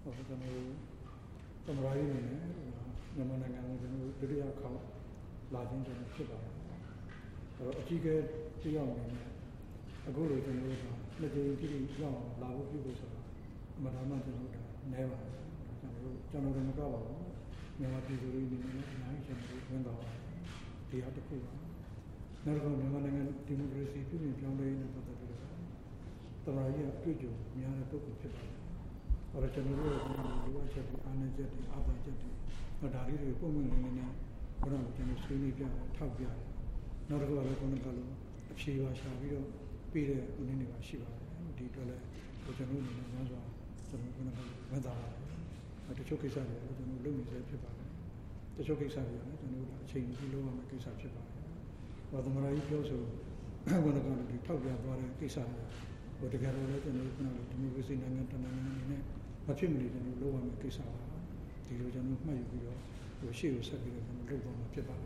Samurai Yamananga Video account, Lajin and Shiba. A chicken, the young a good reason, let the young, Lago people, Madame never. General Magawa, never people in the the article. Never Yamananga democracy, Young the Raya Pujo, Miana Toku. Or a general university, energetic, other jetty, but I really woman in a ground and a swinging Tabia. Not a lot of Shiva Shavio, Peter, Univa Shiva, Ditola, the general Naza, the the Chokisari, the Lumi Zapiba. The Chokisari, the change below on the Kisachiba. But the Marai also, I'm going to go to the Tabia, Kisara, or the Garolet and the movies in Angan. A few minutes and low on the Kisara, the Lujan of Mayubi, or she was happy and low on the Japan.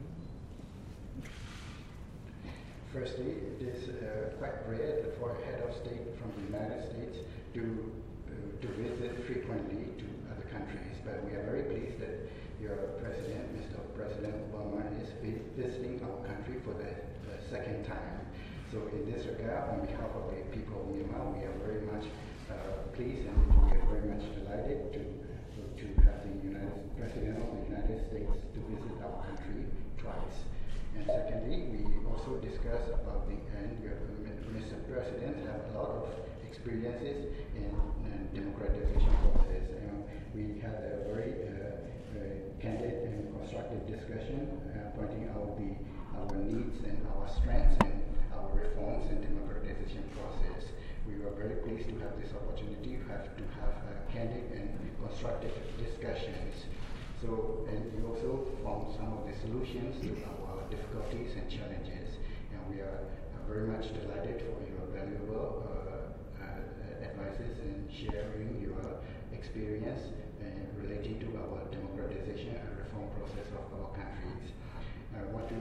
Firstly, it is quite rare for a head of state from the United States to visit frequently to other countries, but we are very pleased that your president, Mr. President Obama, is visiting our country for the second time. So in this regard, on behalf of the people of Myanmar, we are very much pleased and we are very much delighted to have the President of the United States to visit our country twice. And secondly, we also discussed about Mr. President have a lot of experiences in democratization process. We had a very candid and constructive discussion pointing out our needs and our strengths and our reforms and democratization process. We were very pleased to have this opportunity to have candid and constructive discussions. So, and we also found some of the solutions to our difficulties and challenges. And we are very much delighted for your valuable advices and sharing your experience relating to our democratization and reform process of our countries. I also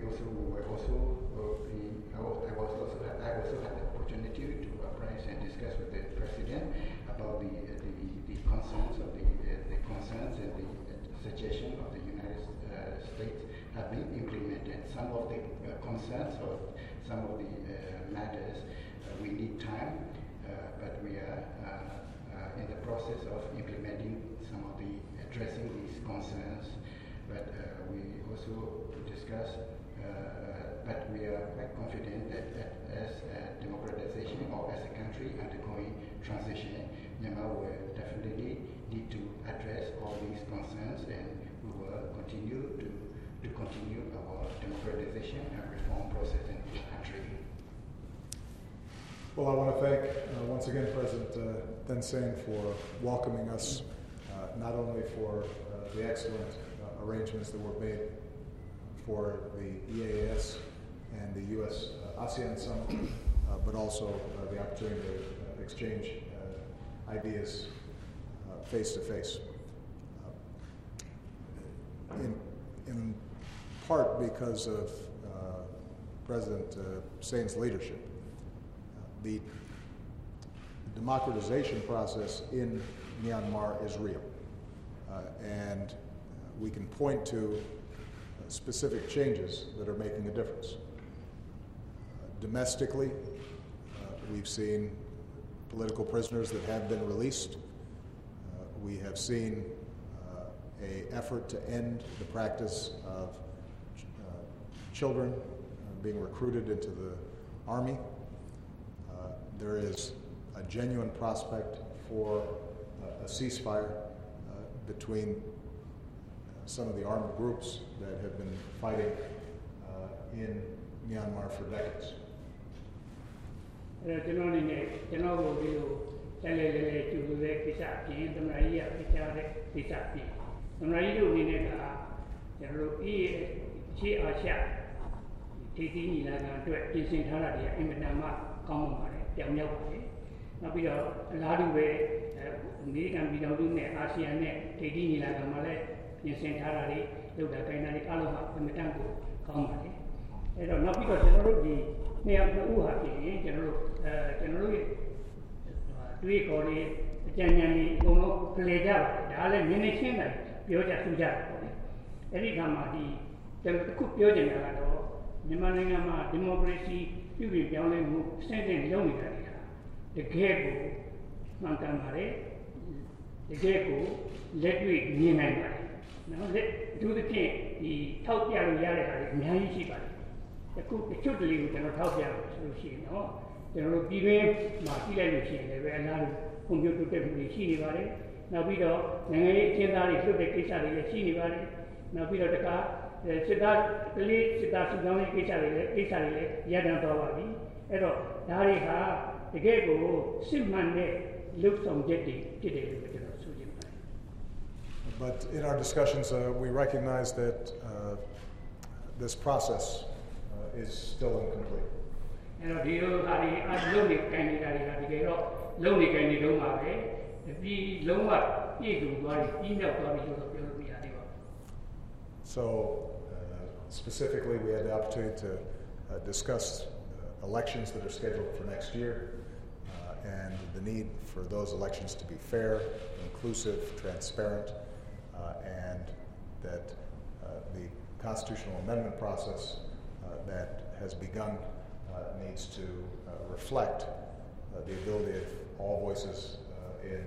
had the opportunity to appraise and discuss with the president about the concerns of the concerns and the suggestion of the United States have been implemented. Some of the concerns or some of the matters we need time, but we are in the process of implementing some of the addressing these concerns. But we also discuss, but we are quite confident that as a democratization or as a country undergoing transition, Myanmar will definitely need to address all these concerns, and we will continue to continue our democratization and reform process in the country. Well, I want to thank once again President Thein Sein for welcoming us, not only for the excellent arrangements that were made for the EAS and the U.S. ASEAN Summit, but also the opportunity to exchange ideas face-to-face. In part because of President Sein's leadership, the democratization process in Myanmar is real, and we can point to specific changes that are making a difference. Domestically, we've seen political prisoners that have been released. We have seen an effort to end the practice of children being recruited into the army. There is a genuine prospect for a ceasefire between some of the armed groups that have been fighting in Myanmar for decades. အကြံဉာဏ်တွေအကုန်လုံးကလေးကြပါတယ်ဒါလည်းနည်းနည်းရှင်းတယ်ပြောကြသူကြတယ်ပေါ့လေအဲ့ဒီခါမှာဒီကျွန်တော်အခုပြောချင်တာကတော့မြန်မာနိုင်ငံမှာဒီမိုကရေစီပြုပြင်ပြောင်းလဲမှုအဆင့်ဆင့်လုပ်နေတာတွေဟာတကယ်ကိုမှန်ကန်ပါတယ်တကယ်ကိုလက်တွေ့မြင်နိုင်ပါတယ်နော်လက်အထူးသဖြင့်ဒီထောက်ပြလို့ရတဲ့ဟာတွေအများကြီးရှိပါတယ်အခုတချို့တလေကိုကျွန်တော်ထောက်ပြလို့ဆိုလို့ရှိရင်တော့ကျွန်တော်တို့ပြည်တွင်းမှာကြည့်လိုက်လို့ရှိရင်လည်းအလားတူကွန်ပျူတာတက်မှုတွေရှိနေပါတယ်နောက်ပြီးတော့နိုင်ငံရေးအကျဉ်းသားတွေလွတ်တဲ့ကိစ္စတွေလည်းရှိနေပါတယ်နောက်ပြီးတော့တခါစစ်သားကလေးစစ်သားစုဆောင်းရေးကိစ္စတွေလည်းရတန်းသွားပါပြီအဲ့တော့ဒါတွေဟာတကယ်ကိုစစ်မှန်တဲ့လုပ်ဆောင်ချက်တွေဖြစ်တယ်လို့ကျွန်တော်ဆိုချင်ပါတယ် But in our discussions, we recognize that this process is still incomplete. အဲ့တော့ဒီလိုဟာတွေအလုပ်နေကိုင်နေတာတွေကတကယ်တော့လုပ်နေကိုင်နေတော့မှာပဲပြီးလုံးဝပြည့်စုံသွားပြီပြီးမြောက်သွားပြီလို့ပြောလို့မရသေးပါဘူး So, specifically, we had the opportunity to discuss elections that are scheduled for next year and the need for those elections to be fair, inclusive, transparent, and that the constitutional amendment process that has begun needs to reflect the ability of all voices in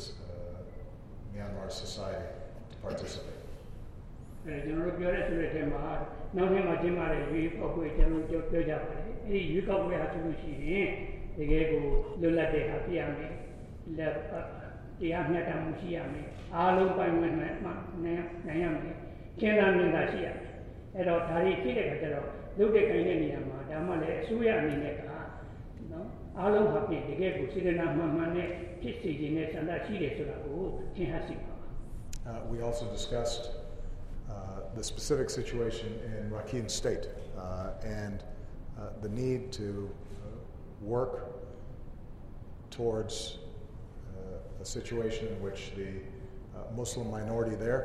Myanmar society to participate. ကျွန်တော်တို့ပြောတဲ့ဆိုတဲ့ထဲမှာနောက်ထပ်မှာကျင်းပတဲ့ရွေးကောက်ပွဲကျွန်တော်တို့ပြောကြပါတယ်။အဲဒီရွေးကောက်ပွဲဟာဆိုလို့ရှိရင်တကယ်ကိုလွတ်လပ်တဲ့ဟာပြရမယ်။တရားမျှတမှုရှိရမယ်။အားလုံးပိုင်ဝင်နိုင်ရမယ်။ကျင်းသားမြင့်တာရှိရမယ်။အဲ့တော့ဒါတွေဖြစ်တဲ့အခါကျတော့လုပ်တဲ့ကိုင်တဲ့နေရာမှာဒါမှလည်းအစိုးရအနေနဲ့ကနော်အားလုံးဟာပြင်တကယ်ကိုစေတနာမှန်မှန်နဲ့ဖြစ်စေခြင်းနဲ့ဆန္ဒရှိတယ်ဆိုတာကိုသင်ဟသိပါပါ။ We also discussed the specific situation in Rakhine State and the need to work towards a situation in which the Muslim minority there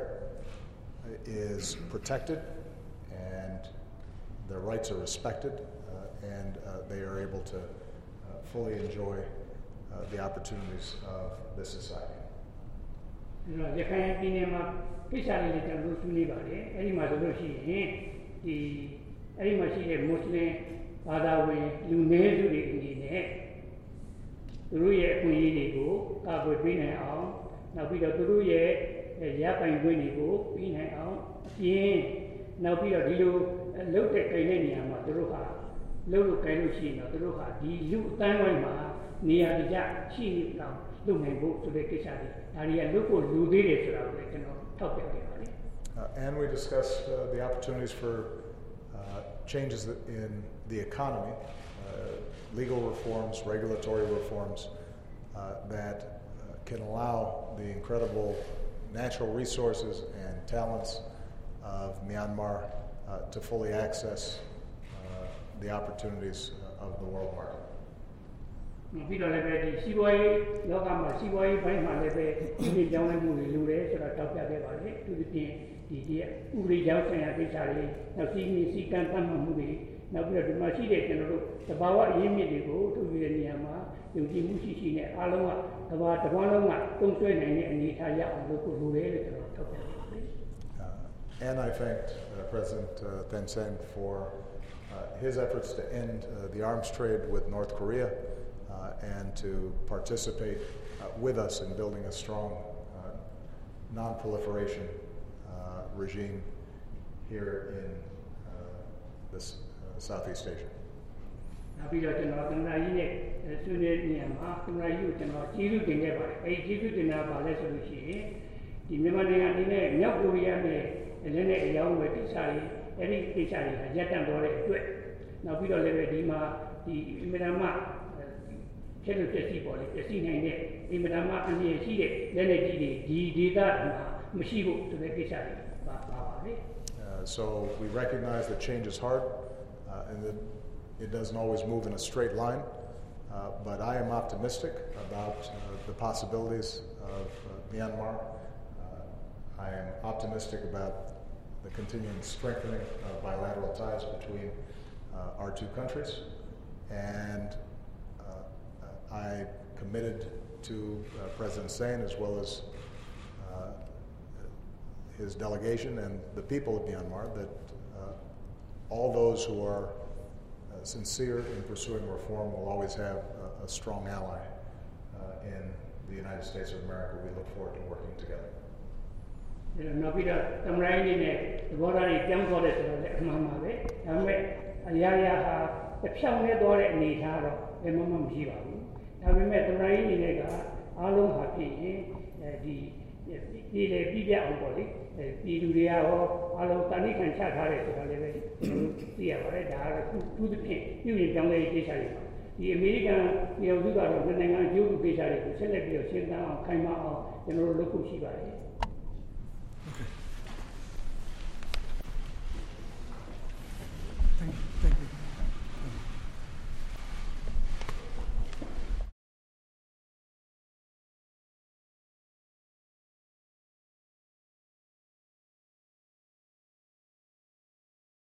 is protected and their rights are respected and they are able to fully enjoy the opportunities of this society. ရခိုင်ပြည်နယ်မှာကိစ္စတွေလည်းကျွန်တော်တို့ဆွေးနွေးပါတယ်အဲ့ဒီမှာဆိုလို့ရှိရင်ဒီအဲ့ဒီမှာရှိတဲ့မွတ်စလင်ဘာသာဝင်လူနည်းစုတွေအနေနဲ့သူတို့ရဲ့အခွင့်အရေးတွေကိုကာကွယ်ပေးနိုင်အောင်နောက်ပြီးတော့သူတို့ရဲ့ရပိုင်ခွင့်တွေကိုပေးနိုင်အောင်အပြင်နောက်ပြီးတော့ဒီလိုလုပ်တဲ့ကိန်းတဲ့နေရာမှာသူတို့ဟာလုပ်လို့ကိုင်လို့ရှိရင်တော့သူတို့ဟာဒီလူအတိုင်းဝိုင်းမှာနေရာတကျရှိနေအောင်လုပ်နိုင်ဖို့ဆိုတဲ့ကိစ္စတွေဒါတွေကလုပ်ဖို့လူသေးတယ်ဆိုတာကိုလည်းကျွန်တော်ထောက်ပြခဲ့ပါတယ် And we discussed the opportunities for changes in the economy, legal reforms, regulatory reforms that can allow the incredible natural resources and talents of Myanmar to fully access the opportunities of the world market. ပြီးတော့လည်းပဲဒီစီးပွားရေးလောကမှာစီးပွားရေးဘိုင်းမှာလည်းပဲဒီကြောင်းလည်းမှုတွေလိုတယ်ဆိုတာတောက်ပြခဲ့ပါလေသူတို့ပြင်ဒီဥပဒေကြောင်းဆိုင်ရာကိစ္စတွေနောက်စီးမီစီကံတတ်မှတ်မှုတွေနောက်ပြီးတော့ဒီမှာရှိတဲ့ကျွန်တော်တို့တဘာဝအရင်းမြစ်တွေကိုထုတ်ပြတဲ့နေရာမှာယုံကြည်မှုရှိနဲ့အားလုံးကတဘာလုံးကတုံ့ဆွဲနိုင်တဲ့အနေအထားရအောင်လုပ်ဖို့လိုတယ်လို့ကျွန်တော်ထောက်ပြခဲ့ပါတယ် And I thanked President Thein Sein for his efforts to end the arms trade with North Korea and to participate with us in building a strong non-proliferation regime here in this Southeast Asia. နောက်ပြီးတော့ကျွန်တော်သမ္မတကြီးနဲ့ဆွေးနွေးနေရမှာသမ္မတကြီးကိုကျွန်တော်ကျေးဇူးတင်ခဲ့ပါတယ်။အဲဒီကျေးဇူးတင်တာပါလဲဆိုလို့ရှိရင်ဒီမြန်မာနိုင်ငံအနေနဲ့မြောက်ကိုရီးယားနဲ့လည်းနဲ့အကြောင်းပဲကိစ္စတွေအဲဒီကိစ္စတွေရပ်တန့်သွားတဲ့အတွက်နောက်ပြီးတော့လည်းပဲဒီမှာဒီအမေရိကန်ကျဲလို့ပြစီပေါ်လေပြစီနိုင်တဲ့အမေရိကန်အမြင်ရှိတဲ့လက်လက်ကြီးတွေဒီဒေသမှာမရှိဘူးဆိုတဲ့ကိစ္စတွေပါပါလေ So we recognize that change is hard and that it doesn't always move in a straight line, but I am optimistic about the possibilities of Myanmar. I am optimistic about the continuing strengthening of bilateral ties between our two countries, and I committed to President Sein as well as his delegation and the people of Myanmar that all those who are sincere in pursuing reform will always have a strong ally in the United States of America. We look forward to working together. နောက်ပြီးတော့သမရိုင်းနေနဲ့သဘောထားတွေပြောင်းသွားတယ်ဆိုတော့လည်းအမှန်ပါပဲဒါပေမဲ့အရာရာဟာတစ်ဖြောင်းနဲ့သွားတဲ့အနေအထားတော့ဘယ်မှမရှိပါဘူးဒါပေမဲ့သမရိုင်းနေနဲ့ကအားလုံးဟာဖြစ်ရင်ဒီပြည်လေပြည်ပြအောင်ပေါ့လေပြည်သူတွေကရောအားလုံးတဏှိခံချထားတယ်ဆိုတာလည်းပဲသိရပါတယ်ဒါကသူသဖြင့်ပြည်ရင်ပြောင်းလဲရေးကိစ္စတွေပါဒီအမေရိကန်ပြည်အောင်စုကတော့နိုင်ငံအကျိုးပြုကိစ္စတွေကိုဆက်လက်ပြီးတော့ရှင်းတမ်းအောင်ခိုင်မာအောင်ကျွန်တော်တို့လုပ်ဖို့ရှိပါတယ် Okay.